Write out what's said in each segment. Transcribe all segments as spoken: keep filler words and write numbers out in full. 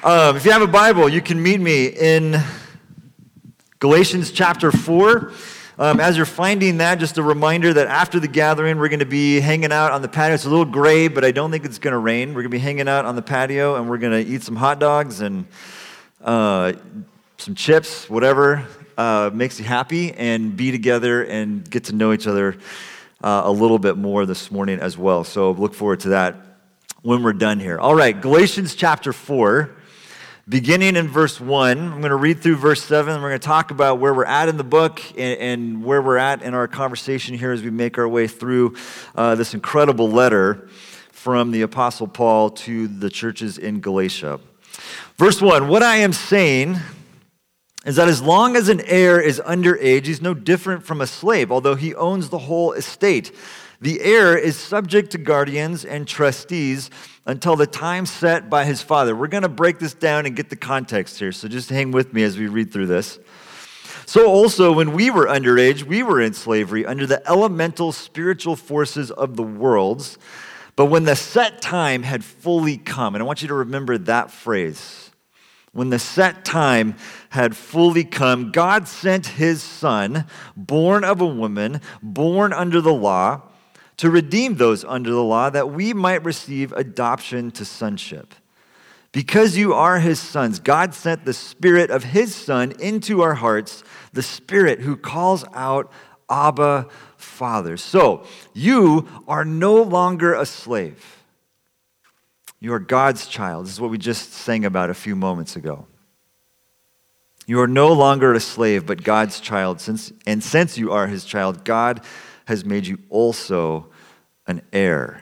Um, if you have a Bible, you can meet me in Galatians chapter four. Um, as you're finding that, just a reminder that after the gathering, we're going to be hanging out on the patio. It's a little gray, but I don't think it's going to rain. We're going to be hanging out on the patio, and we're going to eat some hot dogs and uh, some chips, whatever uh, makes you happy, and be together and get to know each other uh, a little bit more this morning as well. So look forward to that when we're done here. All right, Galatians chapter four. Beginning in verse one, I'm going to read through verse seven, and we're going to talk about where we're at in the book and, and where we're at in our conversation here as we make our way through uh, this incredible letter from the Apostle Paul to the churches in Galatia. Verse one, what I am saying is that as long as an heir is underage, he's no different from a slave, although he owns the whole estate. The heir is subject to guardians and trustees until the time set by his father. We're going to break this down and get the context here, so just hang with me as we read through this. So also, when we were underage, we were in slavery under the elemental spiritual forces of the worlds. But when the set time had fully come, and I want you to remember that phrase, when the set time had fully come, God sent his son, born of a woman, born under the law, to redeem those under the law, that we might receive adoption to sonship. Because you are his sons, God sent the Spirit of his Son into our hearts, the Spirit who calls out, Abba, Father. So, you are no longer a slave. You are God's child. This is what we just sang about a few moments ago. You are no longer a slave, but God's child. Since, and since you are his child, God has made you also an heir.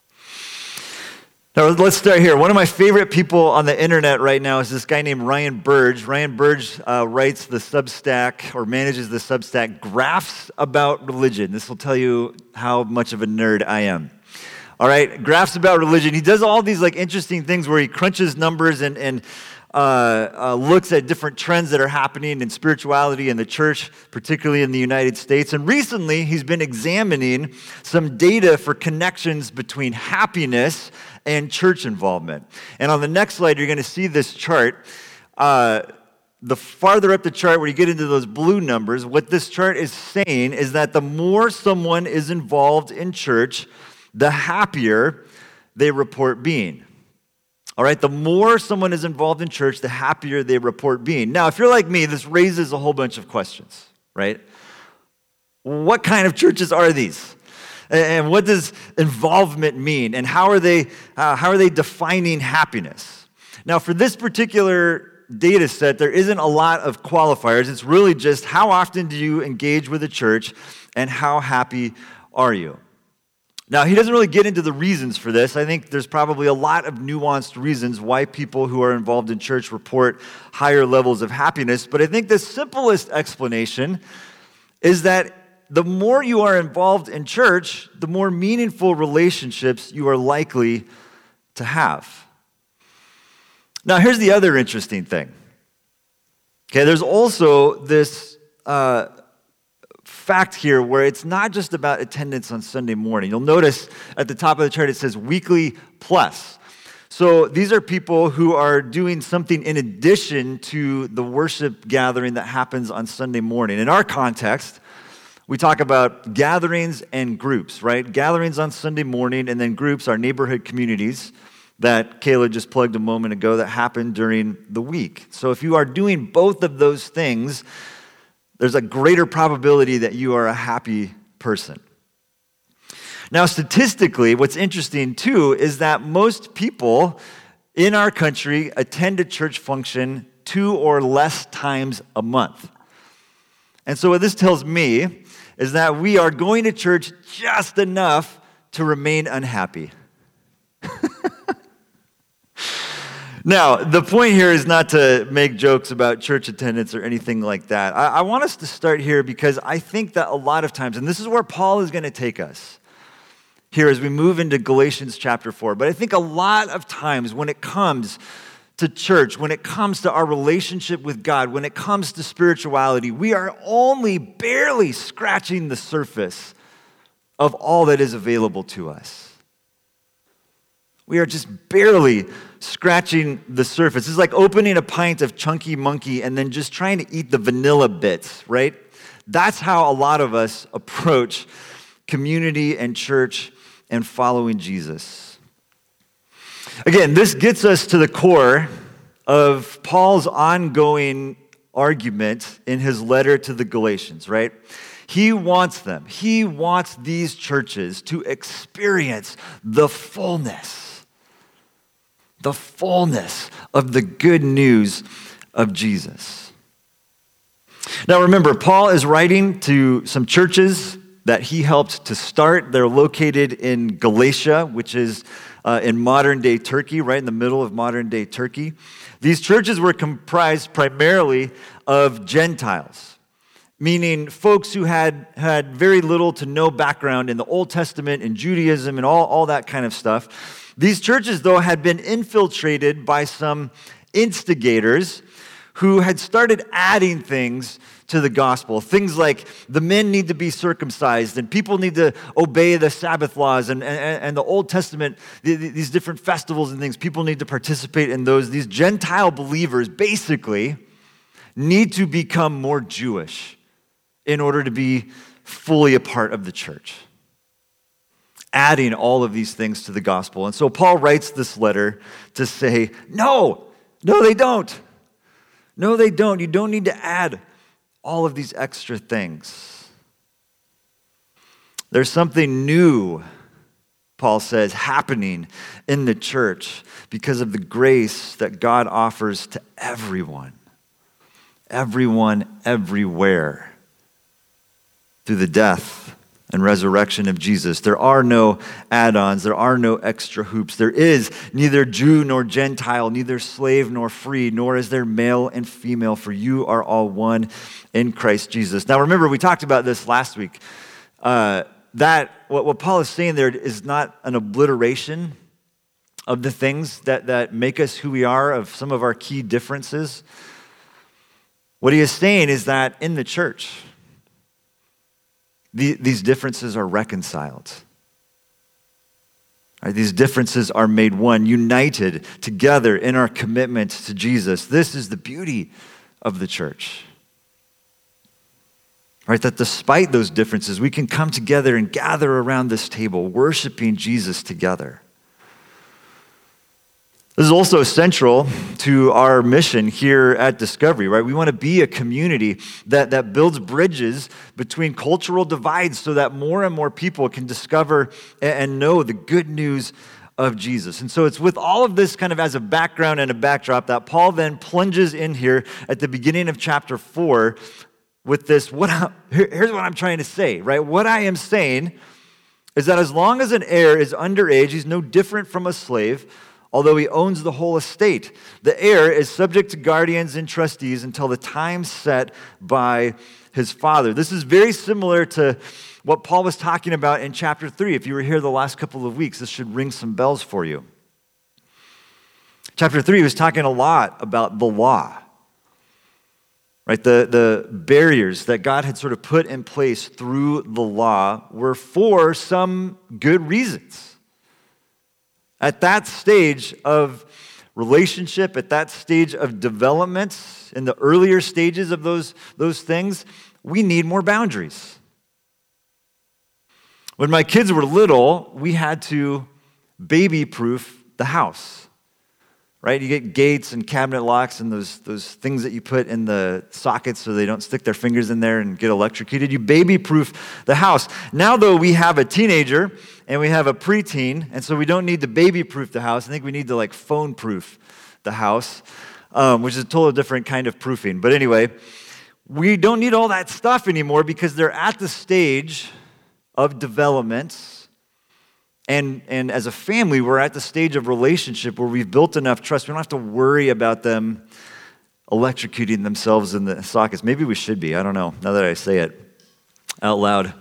Now, let's start here. One of my favorite people on the internet right now is this guy named Ryan Burge. Ryan Burge uh, writes the Substack, or manages the Substack, Graphs About Religion. This will tell you how much of a nerd I am. All right, Graphs About Religion. He does all these like interesting things where he crunches numbers and, and Uh, uh, looks at different trends that are happening in spirituality in the church, particularly in the United States. And recently, he's been examining some data for connections between happiness and church involvement. And on the next slide, you're going to see this chart. Uh, the farther up the chart, where you get into those blue numbers, what this chart is saying is that the more someone is involved in church, the happier they report being. All right, the more someone is involved in church, the happier they report being. Now, if you're like me, this raises a whole bunch of questions, right? What kind of churches are these? And what does involvement mean? And how are they, uh, how are they defining happiness? Now, for this particular data set, there isn't a lot of qualifiers. It's really just how often do you engage with a church and how happy are you? Now, he doesn't really get into the reasons for this. I think there's probably a lot of nuanced reasons why people who are involved in church report higher levels of happiness. But I think the simplest explanation is that the more you are involved in church, the more meaningful relationships you are likely to have. Now, here's the other interesting thing. Okay, there's also this uh, fact here where it's not just about attendance on Sunday morning. You'll notice at the top of the chart it says weekly plus. So these are people who are doing something in addition to the worship gathering that happens on Sunday morning. In our context, we talk about gatherings and groups, right? Gatherings on Sunday morning, and then groups are neighborhood communities that Kayla just plugged a moment ago that happen during the week. So if you are doing both of those things, there's a greater probability that you are a happy person. Now, statistically, what's interesting too is that most people in our country attend a church function two or less times a month. And so what this tells me is that we are going to church just enough to remain unhappy. Now, the point here is not to make jokes about church attendance or anything like that. I, I want us to start here because I think that a lot of times, and this is where Paul is going to take us here as we move into Galatians chapter four, but I think a lot of times when it comes to church, when it comes to our relationship with God, when it comes to spirituality, we are only barely scratching the surface of all that is available to us. We are just barely scratching the surface. It's like opening a pint of Chunky Monkey and then just trying to eat the vanilla bits, right? That's how a lot of us approach community and church and following Jesus. Again, this gets us to the core of Paul's ongoing argument in his letter to the Galatians, right? He wants them, he wants these churches to experience the fullness, the fullness of the good news of Jesus. Now remember, Paul is writing to some churches that he helped to start. They're located in Galatia, which is uh, in modern-day Turkey, right in the middle of modern-day Turkey. These churches were comprised primarily of Gentiles, meaning folks who had, had very little to no background in the Old Testament and Judaism and all, all that kind of stuff. These churches, though, had been infiltrated by some instigators who had started adding things to the gospel. Things like the men need to be circumcised and people need to obey the Sabbath laws and, and, and the Old Testament, these different festivals and things, people need to participate in those. These Gentile believers basically need to become more Jewish in order to be fully a part of the church, adding all of these things to the gospel. And so Paul writes this letter to say, no, no, they don't. No, they don't. You don't need to add all of these extra things. There's something new, Paul says, happening in the church because of the grace that God offers to everyone. Everyone, everywhere. Through the death and resurrection of Jesus. There are no add-ons. There are no extra hoops. There is neither Jew nor Gentile, neither slave nor free, nor is there male and female, for you are all one in Christ Jesus. Now remember, we talked about this last week. Uh, that what, what Paul is saying there is not an obliteration of the things that, that make us who we are, of some of our key differences. What he is saying is that in the church, The, these differences are reconciled. Right? These differences are made one, united together in our commitment to Jesus. This is the beauty of the church. Right? That despite those differences, we can come together and gather around this table, worshiping Jesus together. This is also central to our mission here at Discovery, right? We want to be a community that, that builds bridges between cultural divides so that more and more people can discover and know the good news of Jesus. And so it's with all of this kind of as a background and a backdrop that Paul then plunges in here at the beginning of chapter four with this, what I, here's what I'm trying to say, right? What I am saying is that as long as an heir is underage, he's no different from a slave, although he owns the whole estate. The heir is subject to guardians and trustees until the time set by his father. This is very similar to what Paul was talking about in chapter three. If you were here the last couple of weeks, this should ring some bells for you. Chapter three, he was talking a lot about the law, right? The, the barriers that God had sort of put in place through the law were for some good reasons. At that stage of relationship, at that stage of development, in the earlier stages of those, those things, we need more boundaries. When my kids were little, we had to baby-proof the house, right? You get gates and cabinet locks and those, those things that you put in the sockets so they don't stick their fingers in there and get electrocuted. You baby-proof the house. Now, though, we have a teenager and we have a preteen, and so we don't need to baby-proof the house. I think we need to like phone-proof the house, um, which is a totally different kind of proofing. But anyway, we don't need all that stuff anymore because they're at the stage of development. And, and as a family, we're at the stage of relationship where we've built enough trust. We don't have to worry about them electrocuting themselves in the sockets. Maybe we should be. I don't know, now that I say it out loud.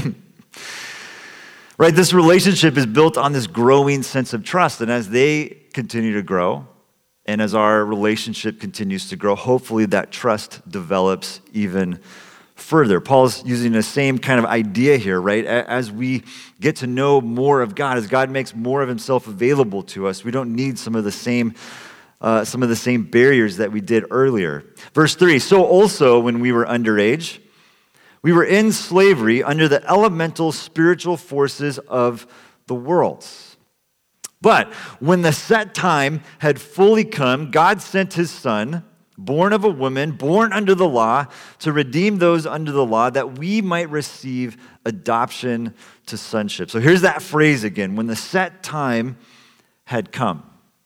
Right, this relationship is built on this growing sense of trust. And as they continue to grow, and as our relationship continues to grow, hopefully that trust develops even further. Paul's using the same kind of idea here, right? As we get to know more of God, as God makes more of himself available to us, we don't need some of the same uh, some of the same barriers that we did earlier. Verse three, so also when we were underage, we were in slavery under the elemental spiritual forces of the world. But when the set time had fully come, God sent his son, born of a woman, born under the law, to redeem those under the law, that we might receive adoption to sonship. So here's that phrase again, when the set time had come.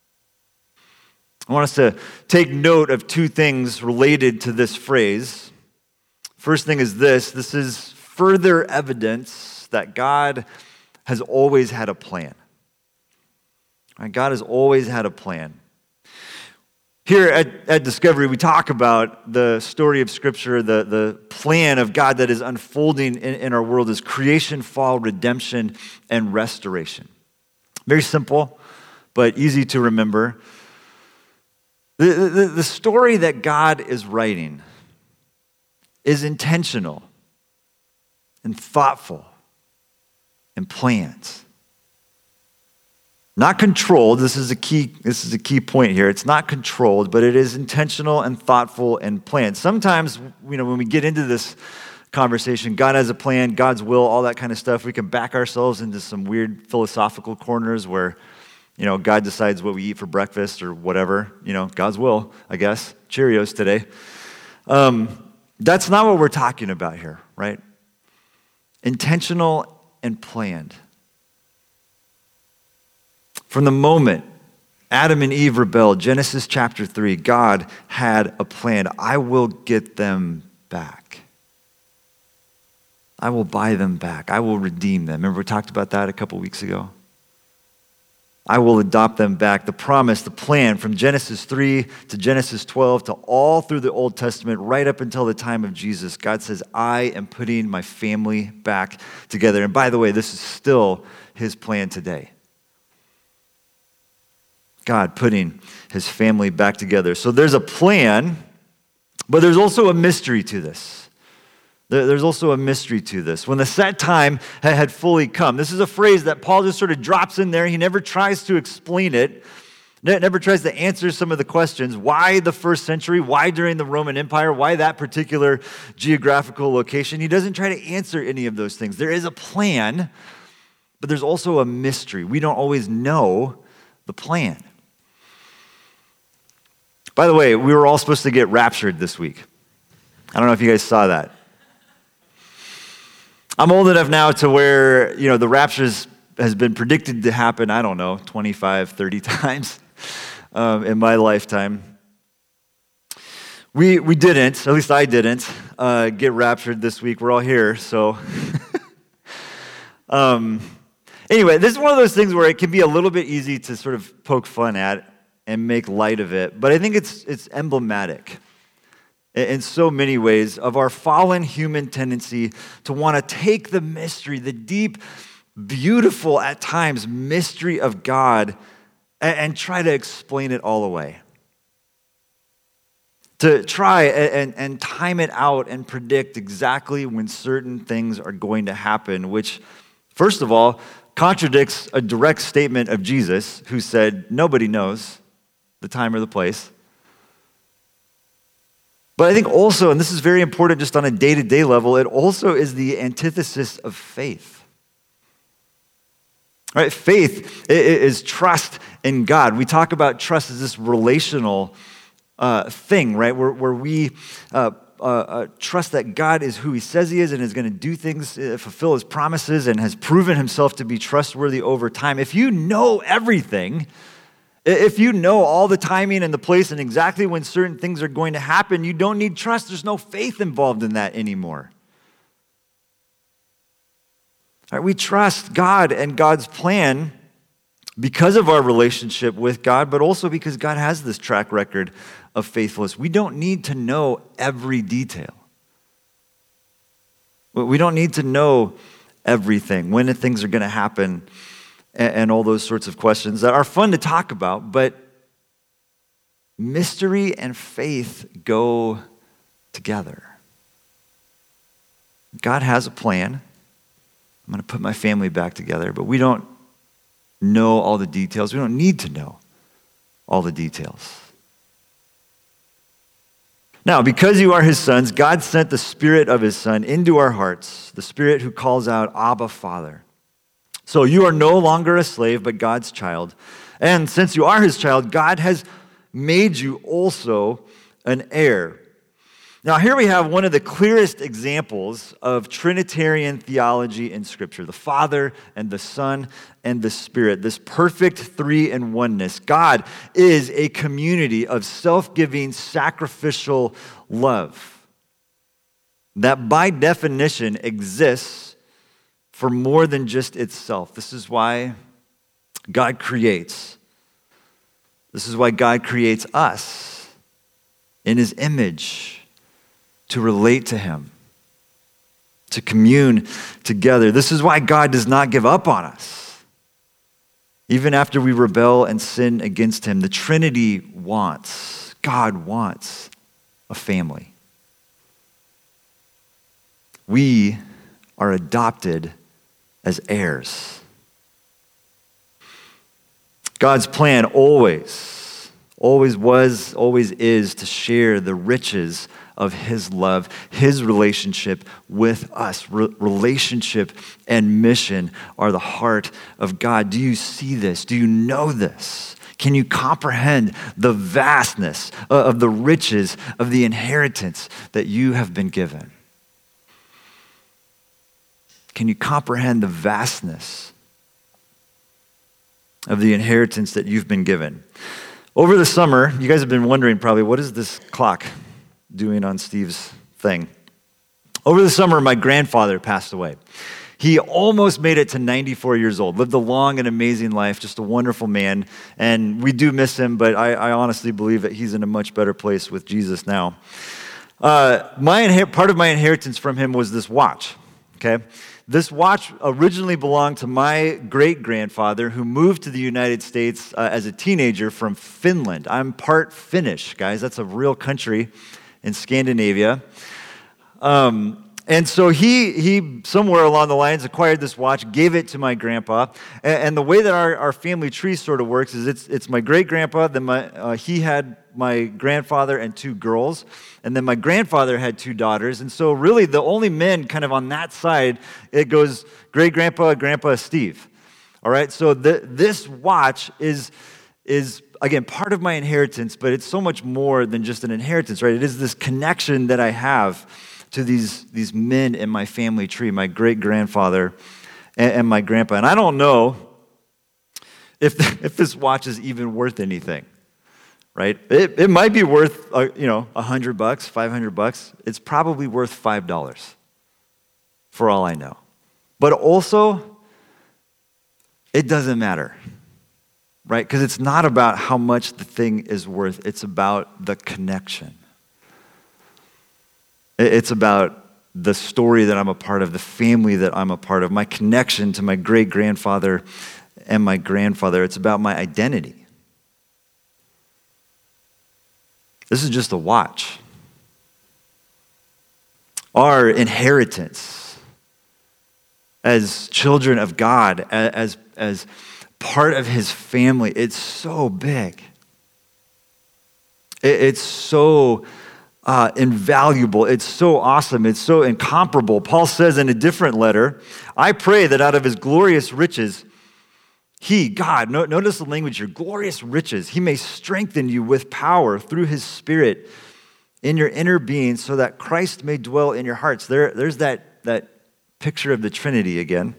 I want us to take note of two things related to this phrase. First thing is this, this is further evidence that God has always had a plan. God has always had a plan. Here at, at Discovery, we talk about the story of Scripture, the, the plan of God that is unfolding in, in our world is creation, fall, redemption, and restoration. Very simple, but easy to remember. The, the, the story that God is writing is intentional and thoughtful and planned. Not controlled. This is a key, this is a key point here. It's not controlled, but it is intentional and thoughtful and planned. Sometimes, you know, when we get into this conversation, God has a plan, God's will, all that kind of stuff, we can back ourselves into some weird philosophical corners where, you know, God decides what we eat for breakfast or whatever. You know, God's will, I guess. Cheerios today. Um, that's not what we're talking about here, right? Intentional and planned. From the moment Adam and Eve rebelled, Genesis chapter three, God had a plan. I will get them back. I will buy them back. I will redeem them. Remember we talked about that a couple weeks ago? I will adopt them back. The promise, the plan from Genesis three to Genesis twelve to all through the Old Testament, right up until the time of Jesus, God says, I am putting my family back together. And by the way, this is still his plan today. God putting his family back together. So there's a plan, but there's also a mystery to this. There's also a mystery to this. When the set time had fully come, this is a phrase that Paul just sort of drops in there. He never tries to explain it, never tries to answer some of the questions. Why the first century? Why during the Roman Empire? Why that particular geographical location? He doesn't try to answer any of those things. There is a plan, but there's also a mystery. We don't always know the plan. By the way, we were all supposed to get raptured this week. I don't know if you guys saw that. I'm old enough now to where, you know, the rapture has been predicted to happen, I don't know, twenty-five, thirty times um, in my lifetime. We we didn't, at least I didn't, uh, get raptured this week. We're all here, so. um, anyway, this is one of those things where it can be a little bit easy to sort of poke fun at and make light of it. But I think it's it's emblematic in so many ways of our fallen human tendency to want to take the mystery, the deep, beautiful, at times, mystery of God and, and try to explain it all away. To try and, and time it out and predict exactly when certain things are going to happen, which, first of all, contradicts a direct statement of Jesus, who said, nobody knows the time or the place. But I think also, and this is very important just on a day-to-day level, it also is the antithesis of faith. Right? Faith is trust in God. We talk about trust as this relational uh, thing, right? Where, where we uh, uh, uh, trust that God is who he says he is and is going to do things, uh, fulfill his promises, and has proven himself to be trustworthy over time. If you know everything, if you know all the timing and the place and exactly when certain things are going to happen, you don't need trust. There's no faith involved in that anymore. All right, we trust God and God's plan because of our relationship with God, but also because God has this track record of faithfulness. We don't need to know every detail. We don't need to know everything, when things are going to happen, and all those sorts of questions that are fun to talk about, but mystery and faith go together. God has a plan. I'm going to put my family back together, but we don't know all the details. We don't need to know all the details. Now, because you are his sons, God sent the Spirit of his Son into our hearts, the Spirit who calls out, Abba, Father. So you are no longer a slave, but God's child. And since you are his child, God has made you also an heir. Now, here we have one of the clearest examples of Trinitarian theology in Scripture, the Father and the Son and the Spirit, this perfect three-in-oneness. God is a community of self-giving, sacrificial love that by definition exists for more than just itself. This is why God creates. This is why God creates us in his image, to relate to him, to commune together. This is why God does not give up on us. Even after we rebel and sin against him, the Trinity wants, God wants a family. We are adopted as heirs. God's plan always, always was, always is to share the riches of his love, his relationship with us. Re- relationship and mission are the heart of God. Do you see this? Do you know this? Can you comprehend the vastness of the riches of the inheritance that you have been given? Can you comprehend the vastness of the inheritance that you've been given? Over the summer, you guys have been wondering probably, what is this clock doing on Steve's thing? Over the summer, my grandfather passed away. He almost made it to ninety-four years old, lived a long and amazing life, just a wonderful man, and we do miss him, but I, I honestly believe that he's in a much better place with Jesus now. Uh, my inher- part of my inheritance from him was this watch, okay? This watch originally belonged to my great-grandfather who moved to the United States uh, as a teenager from Finland. I'm part Finnish, guys. That's a real country in Scandinavia. Um, and so he, he, somewhere along the lines, acquired this watch, gave it to my grandpa. And, and the way that our, our family tree sort of works is it's, it's my great-grandpa, then my, uh, he had my grandfather and two girls, and then my grandfather had two daughters. And so really the only men kind of on that side, it goes great-grandpa, grandpa, Steve. All right, so the, this watch is, is, again, part of my inheritance, but it's so much more than just an inheritance, right? It is this connection that I have to these, these men in my family tree, my great-grandfather and, and my grandpa. And I don't know if, if this watch is even worth anything. Right? It, it might be worth, uh, you know, a hundred bucks, five hundred bucks. It's probably worth five dollars, for all I know. But also, it doesn't matter, right? Because it's not about how much the thing is worth. It's about the connection. It's about the story that I'm a part of, the family that I'm a part of, my connection to my great-grandfather and my grandfather. It's about my identity. This is just a watch. Our inheritance as children of God, as, as part of his family, it's so big. It, it's so uh, invaluable. It's so awesome. It's so incomparable. Paul says in a different letter, I pray that out of his glorious riches, he, God, notice the language here, glorious riches, he may strengthen you with power through his Spirit in your inner being so that Christ may dwell in your hearts. There, there's that, that picture of the Trinity again.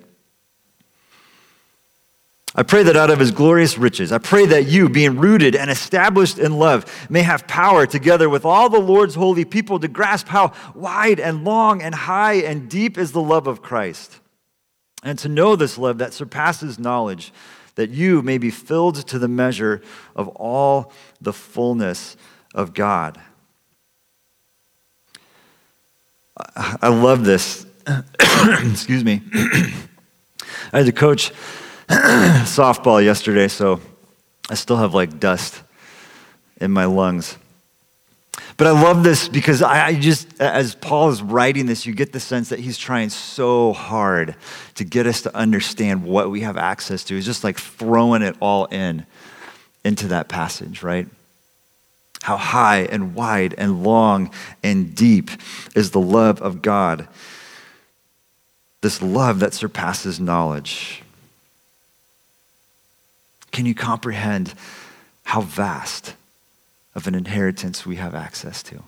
I pray that out of his glorious riches, I pray that you, being rooted and established in love, may have power together with all the Lord's holy people to grasp how wide and long and high and deep is the love of Christ. And to know this love that surpasses knowledge, that you may be filled to the measure of all the fullness of God. I love this. Excuse me. I had to coach softball yesterday, so I still have like dust in my lungs. But I love this because I, I just, as Paul is writing this, you get the sense that he's trying so hard to get us to understand what we have access to. He's just like throwing it all in into that passage, right? How high and wide and long and deep is the love of God. This love that surpasses knowledge. Can you comprehend how vast of an inheritance we have access to?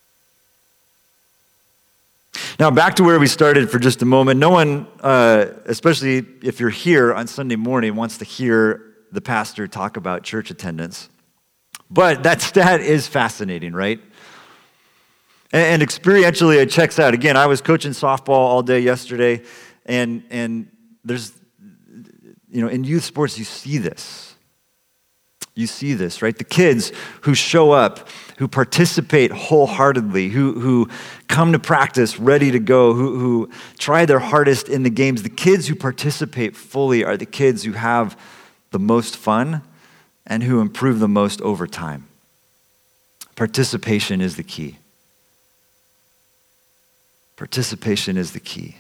Now, back to where we started for just a moment. No one, uh, especially if you're here on Sunday morning, wants to hear the pastor talk about church attendance. But that stat is fascinating, right? And, and experientially, it checks out. Again, I was coaching softball all day yesterday, and and there's, you know, in youth sports, you see this. You see this, right? The kids who show up, who participate wholeheartedly, who, who come to practice ready to go, who, who try their hardest in the games, the kids who participate fully are the kids who have the most fun and who improve the most over time. Participation is the key. Participation is the key.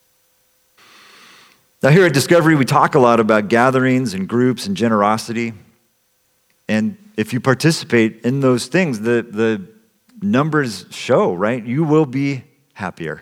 Now here at Discovery, we talk a lot about gatherings and groups and generosity. And if you participate in those things, the, the numbers show, right? You will be happier.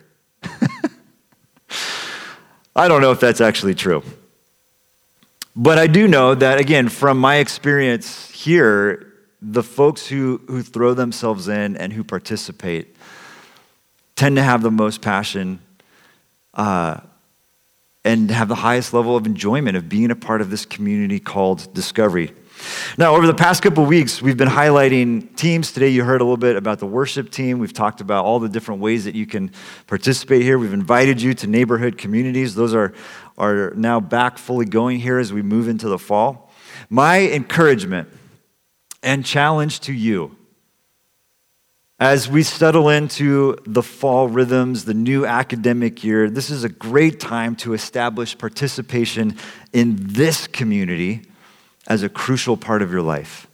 I don't know if that's actually true. But I do know that, again, from my experience here, the folks who, who throw themselves in and who participate tend to have the most passion uh, and have the highest level of enjoyment of being a part of this community called Discovery. Now, over the past couple of weeks, we've been highlighting teams. Today, you heard a little bit about the worship team. We've talked about all the different ways that you can participate here. We've invited you to neighborhood communities. Those are, are now back fully going here as we move into the fall. My encouragement and challenge to you as we settle into the fall rhythms, the new academic year, this is a great time to establish participation in this community as a crucial part of your life.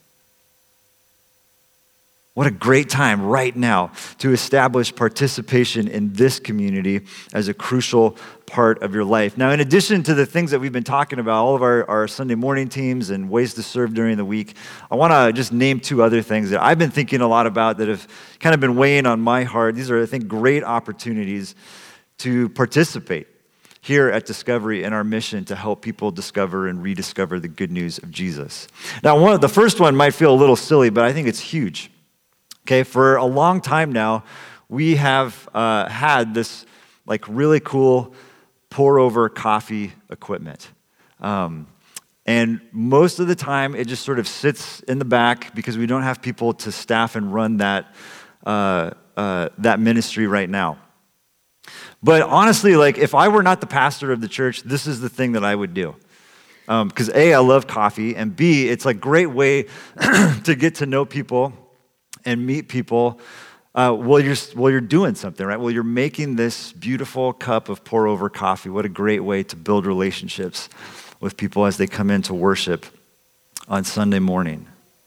What a great time right now to establish participation in this community as a crucial part of your life. Now, in addition to the things that we've been talking about, all of our, our Sunday morning teams and ways to serve during the week, I want to just name two other things that I've been thinking a lot about that have kind of been weighing on my heart. These are, I think, great opportunities to participate here at Discovery in our mission to help people discover and rediscover the good news of Jesus. Now, one of the first one might feel a little silly, but I think it's huge. Okay, for a long time now, we have uh, had this like really cool pour-over coffee equipment. Um, and most of the time, it just sort of sits in the back because we don't have people to staff and run that uh, uh, that ministry right now. But honestly, like if I were not the pastor of the church, this is the thing that I would do. Because um, A, I love coffee, and B, it's a great way to get to know people and meet people uh, while you're while you're doing something, right? While you're making this beautiful cup of pour-over coffee. What a great way to build relationships with people as they come in to worship on Sunday morning.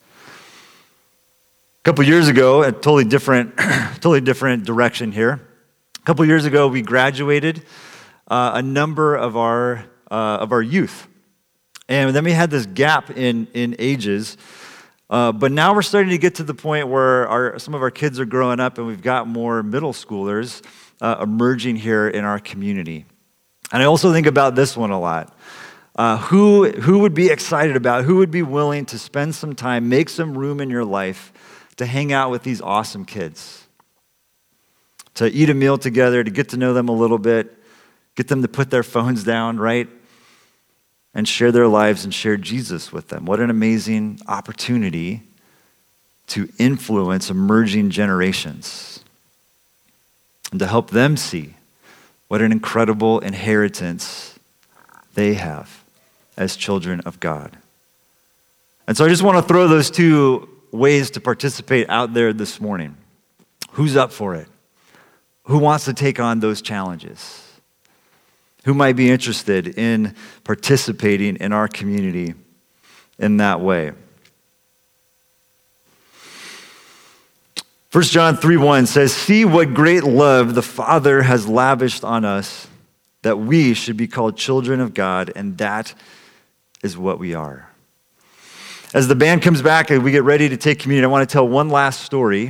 A couple years ago, a totally different, totally different direction here. A couple years ago, we graduated uh, a number of our uh, of our youth, and then we had this gap in in ages. Uh, but now we're starting to get to the point where our some of our kids are growing up, and we've got more middle schoolers uh, emerging here in our community. And I also think about this one a lot. Uh, who who would be excited about? Who would be willing to spend some time, make some room in your life to hang out with these awesome kids? To eat a meal together, to get to know them a little bit, get them to put their phones down, right? And share their lives and share Jesus with them. What an amazing opportunity to influence emerging generations and to help them see what an incredible inheritance they have as children of God. And so I just want to throw those two ways to participate out there this morning. Who's up for it? Who wants to take on those challenges? Who might be interested in participating in our community in that way? First John three one says, "See what great love the Father has lavished on us, that we should be called children of God, and that is what we are." As the band comes back and we get ready to take communion, I want to tell one last story,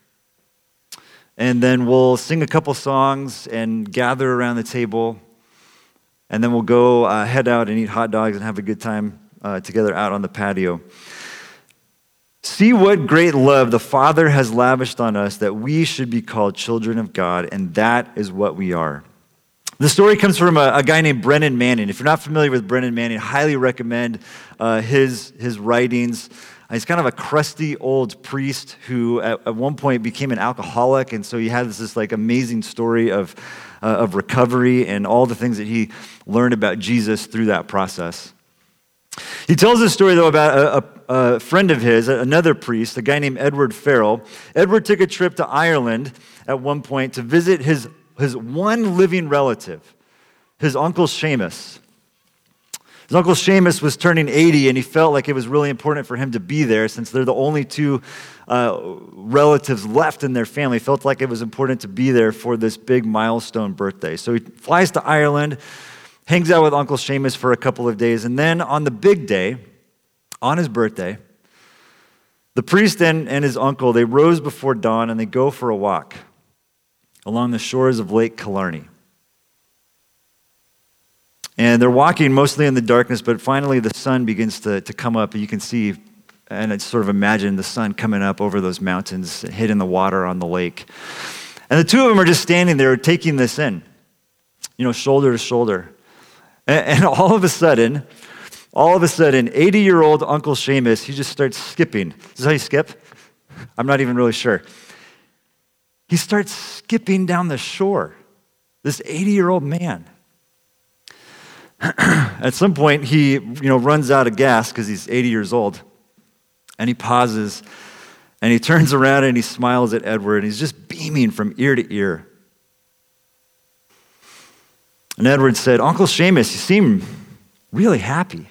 and then we'll sing a couple songs and gather around the table, and then we'll go uh, head out and eat hot dogs and have a good time uh, together out on the patio. See what great love the Father has lavished on us, that we should be called children of God, and that is what we are. The story comes from a, a guy named Brennan Manning. If you're not familiar with Brennan Manning, I highly recommend uh, his, his writings. Uh, he's kind of a crusty old priest who at, at one point became an alcoholic, and so he has this, this like amazing story of, uh, of recovery and all the things that he learned about Jesus through that process. He tells this story, though, about a, a, a friend of his, another priest, a guy named Edward Farrell. Edward took a trip to Ireland at one point to visit his, his one living relative, his uncle Seamus. His uncle Seamus was turning eighty, and he felt like it was really important for him to be there since they're the only two uh, relatives left in their family. He felt like it was important to be there for this big milestone birthday. So he flies to Ireland, hangs out with Uncle Seamus for a couple of days, and then on the big day, on his birthday, the priest and, and his uncle, they rose before dawn and they go for a walk along the shores of Lake Killarney. And they're walking mostly in the darkness, but finally the sun begins to, to come up. You can see, and I sort of imagine the sun coming up over those mountains, hitting the water on the lake. And the two of them are just standing there taking this in, you know, shoulder to shoulder. And all of a sudden, all of a sudden, eighty-year-old Uncle Seamus, he just starts skipping. Is this how you skip? I'm not even really sure. He starts skipping down the shore, this eighty-year-old man. At some point, he you know, runs out of gas because he's eighty years old, and he pauses, and he turns around and he smiles at Edward, and he's just beaming from ear to ear. And Edward said, "Uncle Seamus, you seem really happy."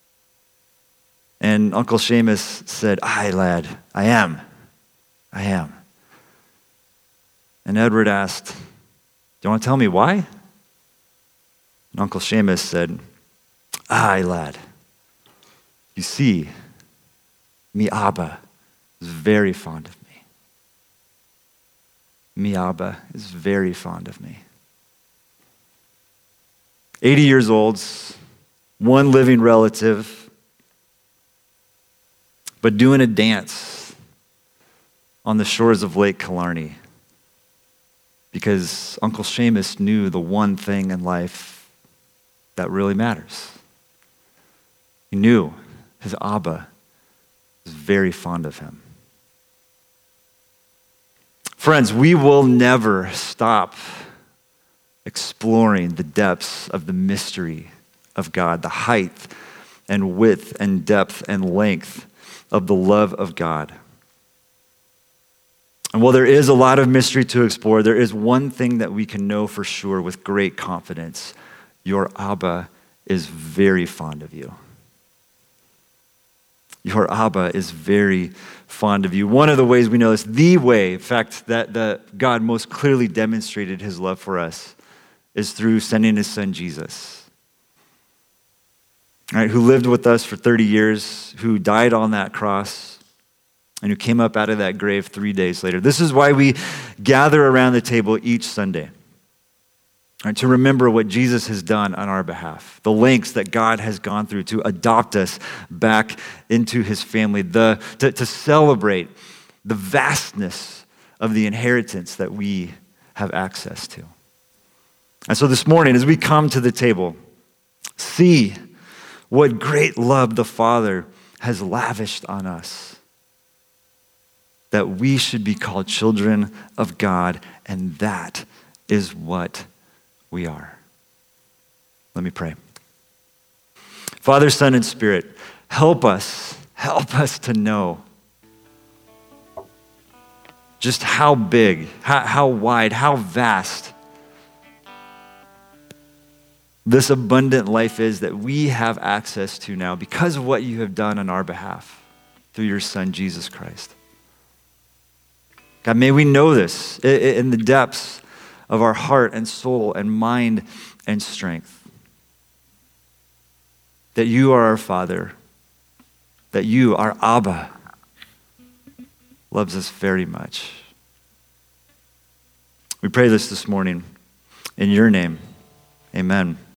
And Uncle Seamus said, "Aye, lad, I am. I am." And Edward asked, "Do you want to tell me why?" And Uncle Seamus said, "Aye, lad. You see, me Abba is very fond of me. Me Abba is very fond of me." eighty years old, one living relative, but doing a dance on the shores of Lake Killarney because Uncle Seamus knew the one thing in life that really matters. He knew his Abba was very fond of him. Friends, we will never stop exploring the depths of the mystery of God, the height and width and depth and length of the love of God. And while there is a lot of mystery to explore, there is one thing that we can know for sure with great confidence. Your Abba is very fond of you. Your Abba is very fond of you. One of the ways we know this, the way, in fact, that the God most clearly demonstrated his love for us is through sending his son Jesus, all right, who lived with us for thirty years, who died on that cross, and who came up out of that grave three days later. This is why we gather around the table each Sunday, right, to remember what Jesus has done on our behalf, the lengths that God has gone through to adopt us back into his family, the, to, to celebrate the vastness of the inheritance that we have access to. And so this morning, as we come to the table, see what great love the Father has lavished on us, that we should be called children of God, and that is what we are. Let me pray. Father, Son, and Spirit, help us, help us to know just how big, how, how wide, how vast this abundant life is that we have access to now because of what you have done on our behalf through your Son, Jesus Christ. God, may we know this in the depths of our heart and soul and mind and strength. That you are our Father, that you, our Abba, loves us very much. We pray this this morning in your name. Amen.